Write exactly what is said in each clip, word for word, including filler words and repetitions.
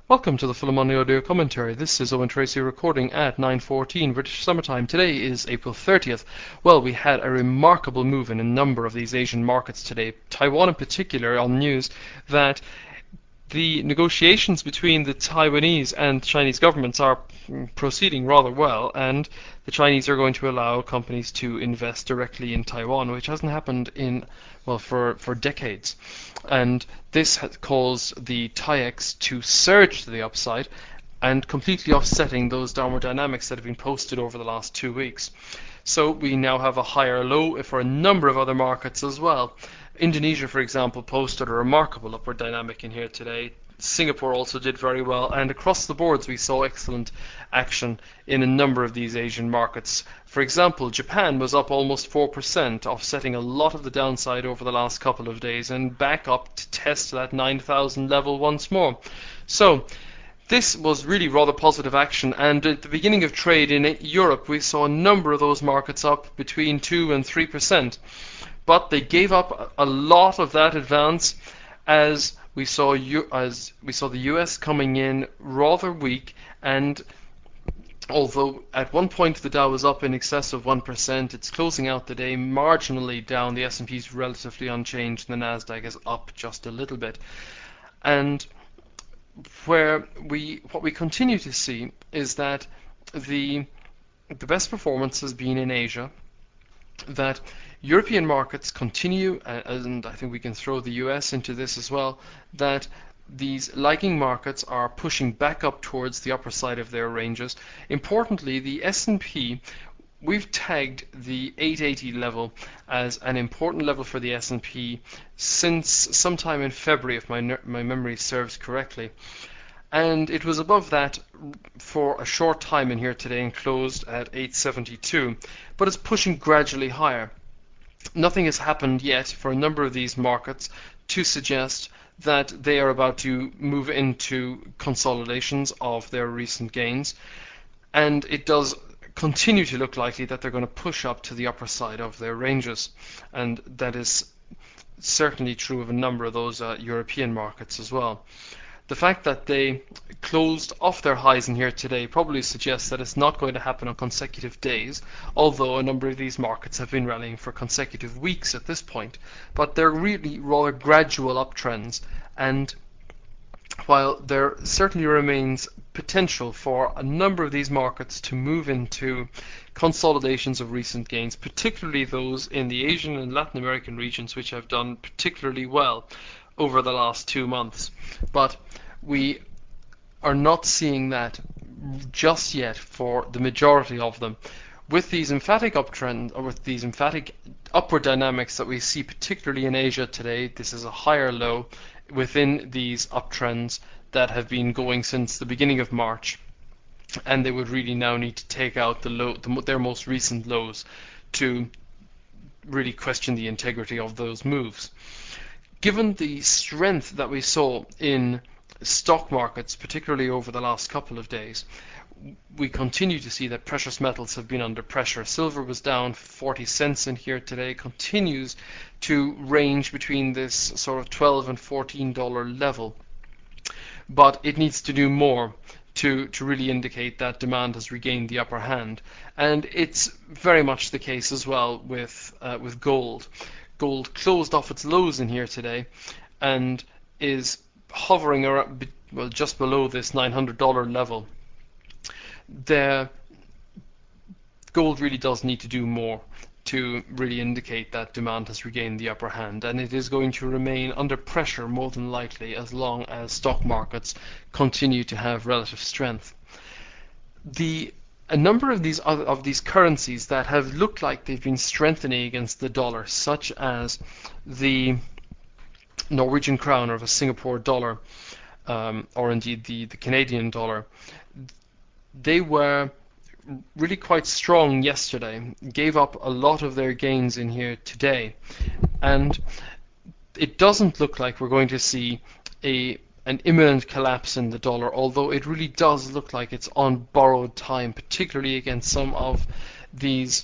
Welcome to the Full Money Audio Commentary. This is Owen Tracy recording at nine fourteen British Summertime. Today is April thirtieth. Well, we had a remarkable move in a number of these Asian markets today. Taiwan in particular on news that the negotiations between the Taiwanese and Chinese governments are proceeding rather well, and the Chinese are going to allow companies to invest directly in Taiwan, which hasn't happened in, well, for, for decades. And this has caused the TAIEX to surge to the upside and completely offsetting those downward dynamics that have been posted over the last two weeks. So we now have a higher low for a number of other markets as well. Indonesia, for example, posted a remarkable upward dynamic in here today. Singapore also did very well, and across the boards we saw excellent action in a number of these Asian markets. For example, Japan was up almost four percent, offsetting a lot of the downside over the last couple of days, and back up to test that nine thousand level once more. So this was really rather positive action, and at the beginning of trade in Europe we saw a number of those markets up between two and three percent. But they gave up a lot of that advance as we saw U- as we saw the U S coming in rather weak, and although at one point the Dow was up in excess of one percent, it's closing out the day marginally down. The S and P is relatively unchanged, and the Nasdaq is up just a little bit. And where we what we continue to see is that the the best performance has been in Asia, that European markets continue, uh, and I think we can throw the U S into this as well, that these lagging markets are pushing back up towards the upper side of their ranges. Importantly, the S and P, we've tagged the eight eighty level as an important level for the S and P since sometime in February, if my, my memory serves correctly. And it was above that for a short time in here today and closed at eight seventy-two, but it's pushing gradually higher. Nothing has happened yet for a number of these markets to suggest that they are about to move into consolidations of their recent gains, and it does continue to look likely that they're going to push up to the upper side of their ranges, and that is certainly true of a number of those uh, European markets as well. The fact that they closed off their highs in here today probably suggests that it's not going to happen on consecutive days, although a number of these markets have been rallying for consecutive weeks at this point. But they're really rather gradual uptrends, and while there certainly remains potential for a number of these markets to move into consolidations of recent gains, particularly those in the Asian and Latin American regions, which have done particularly well over the last two months. But we are not seeing that just yet for the majority of them. With these emphatic uptrends, or with these emphatic upward dynamics that we see particularly in Asia today, this is a higher low within these uptrends that have been going since the beginning of March, and they would really now need to take out the low, the, their most recent lows to really question the integrity of those moves. Given the strength that we saw in stock markets, particularly over the last couple of days, we continue to see that precious metals have been under pressure. Silver was down forty cents in here today, continues to range between this sort of twelve and fourteen dollar level, but it needs to do more to, to really indicate that demand has regained the upper hand. And it's very much the case as well with uh, with gold. Gold closed off its lows in here today and is hovering around, well, just below this nine hundred dollar level. The gold really does need to do more to really indicate that demand has regained the upper hand, and it is going to remain under pressure more than likely as long as stock markets continue to have relative strength. The A number of these other, of these currencies that have looked like they've been strengthening against the dollar, such as the Norwegian crown or the Singapore dollar, um, or indeed the, the Canadian dollar, they were really quite strong yesterday, gave up a lot of their gains in here today, and it doesn't look like we're going to see a an imminent collapse in the dollar, although it really does look like it's on borrowed time, particularly against some of these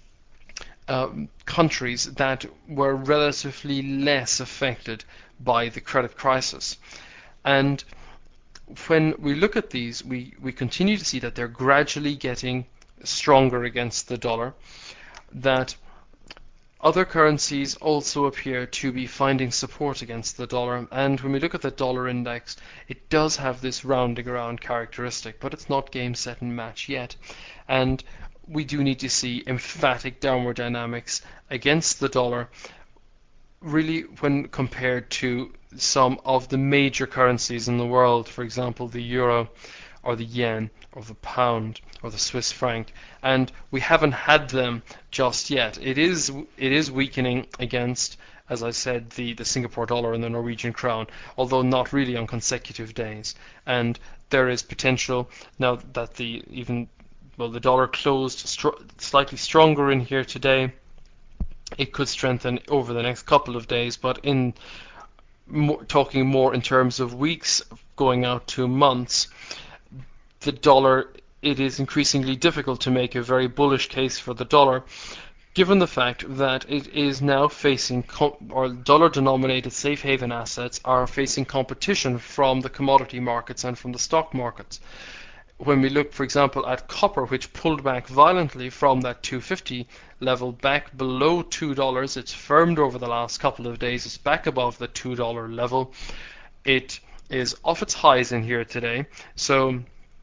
um, countries that were relatively less affected by the credit crisis. And when we look at these, we, we continue to see that they're gradually getting stronger against the dollar, that other currencies also appear to be finding support against the dollar, and when we look at the dollar index, it does have this rounding around characteristic, but it's not game, set, and match yet. And we do need to see emphatic downward dynamics against the dollar, really when compared to some of the major currencies in the world, for example, the euro or the yen or the pound or the Swiss franc, and we haven't had them just yet. It is it is weakening against, as I said, the, the Singapore dollar and the Norwegian crown, although not really on consecutive days. And there is potential now that the even well the dollar closed str- slightly stronger in here today. It could strengthen over the next couple of days, but in more, talking more in terms of weeks going out to months, the dollar, it is increasingly difficult to make a very bullish case for the dollar, given the fact that it is now facing, or dollar-denominated safe haven assets are facing competition from the commodity markets and from the stock markets. When we look, for example, at copper, which pulled back violently from that two fifty level back below two dollars, it's firmed over the last couple of days, it's back above the two dollar level. It is off its highs in here today, so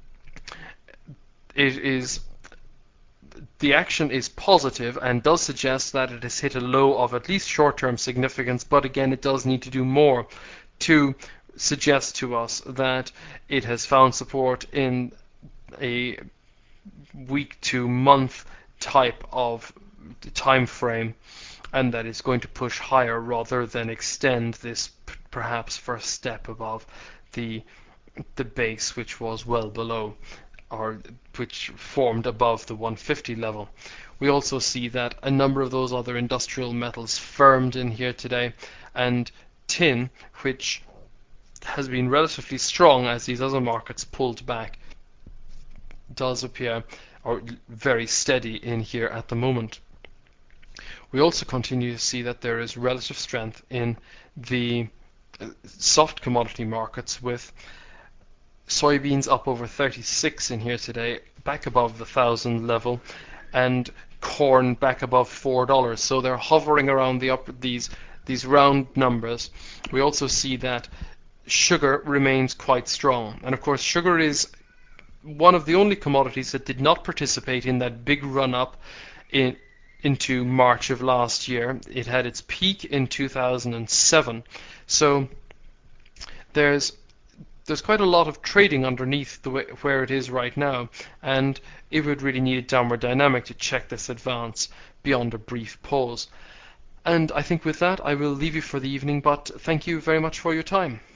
it is the action is positive and does suggest that it has hit a low of at least short-term significance, but again, it does need to do more to suggest to us that it has found support in a week to month type of time frame, and that it's going to push higher rather than extend this p- perhaps first step above the the base, which was well below, or which formed above the one fifty level. We also see that a number of those other industrial metals firmed in here today, and tin, which has been relatively strong as these other markets pulled back, does appear or very steady in here at the moment. We also continue to see that there is relative strength in the soft commodity markets, with soybeans up over thirty-six in here today, back above the thousand level, and corn back above four dollars. So they're hovering around the upper, these these round numbers. We also see that sugar remains quite strong, and of course sugar is one of the only commodities that did not participate in that big run up in into March of last year. It had its peak in two thousand seven, so there's there's quite a lot of trading underneath the way, where it is right now, and it would really need a downward dynamic to check this advance beyond a brief pause. And I think with that I will leave you for the evening, but thank you very much for your time.